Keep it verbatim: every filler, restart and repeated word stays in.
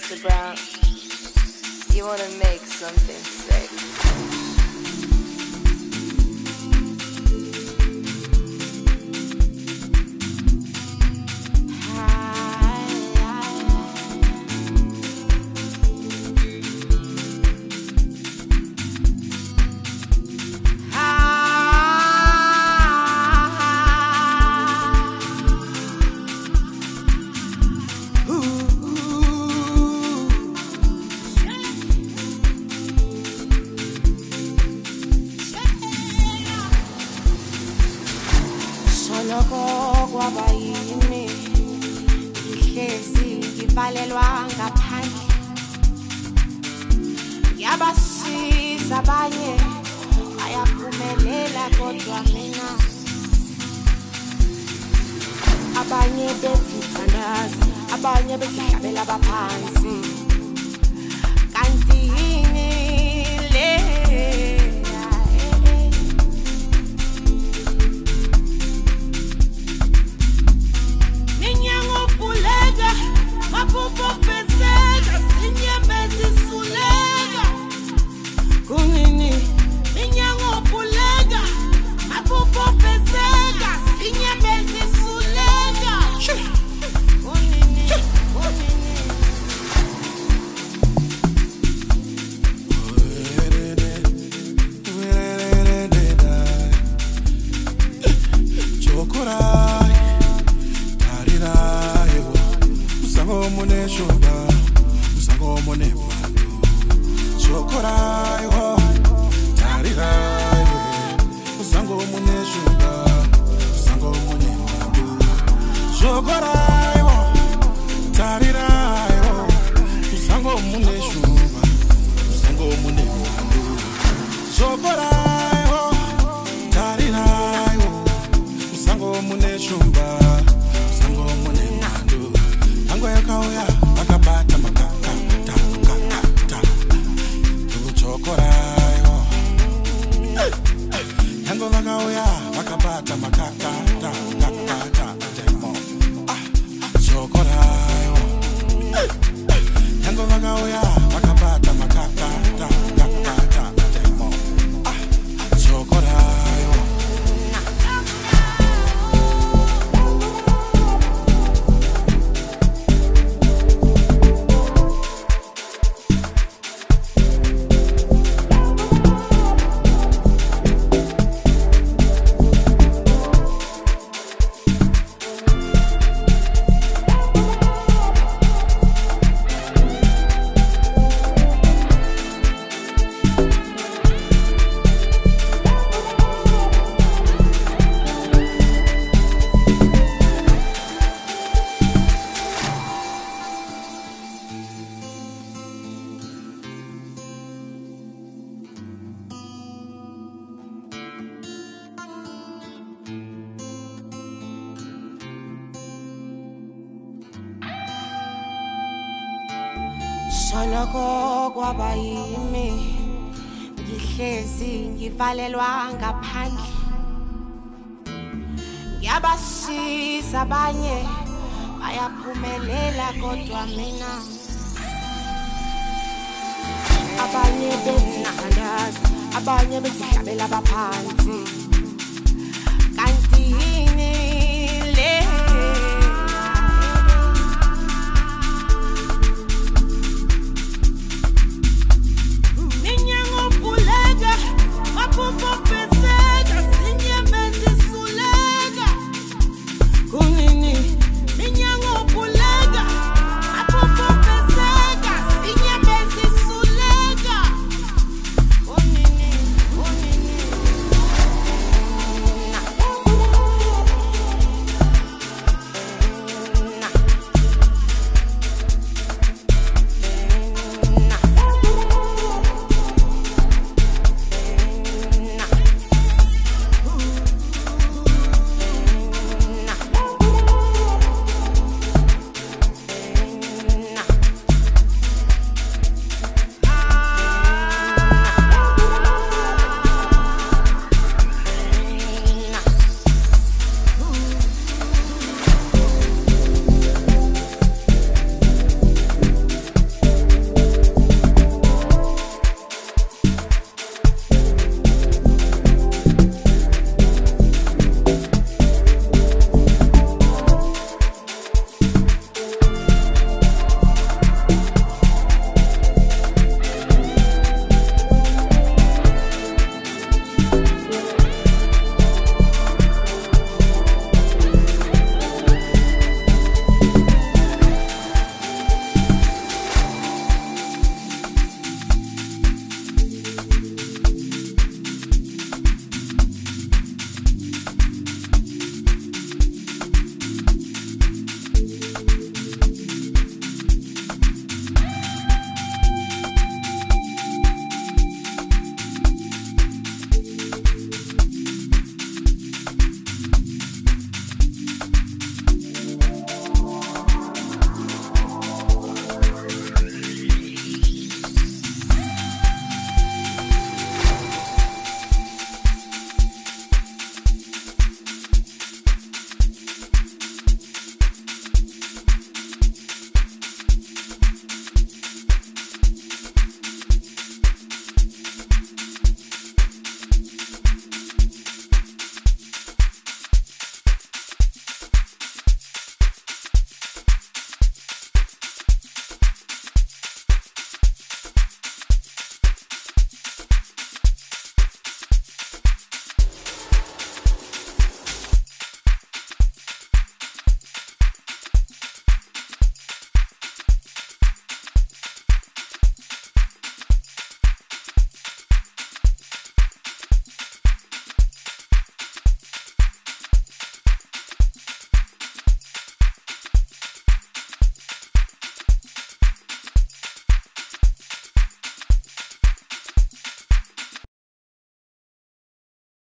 Mister Brown, you wanna make something sick. Lokho kwaba yimi ihlezi ngivalelwa ngaphandle yabasiza abanye ayaphumelela kodwa mina abanye bethi thandaza abanye bethi hlabela abaphansi kanti yini le Mapupo pesega, sinyembezi sulega Kunini, minyango pulega Mapupo pesega, sinyembezi sulega Kunini, kunini Chokorai, tarirai Usango mone shoda, usango mone mando Chokorai ho, tarirai Usango mone shoda, usango mone mando Chokorai ho, tarirai ho Usango mone shoda, usango mone mando Chokorai ho, tarirai ho Usango mone shoda, usango mone mando Yakauya akabata makaka ta kaka ta Chokorayo Yango yakauya akabata makaka ta kaka ta demo ah Chokorayo Yango yakauya akabata makaka ta kaka ta demo ah Chokorayo Soloko kwaba yimi ngihlezi ngivalelwa ngaphandle ngiyabasiza abanye ayaphumelela kodwa mina abanye bethi thandaza abanye bethi hlabela abaphansi kanti yini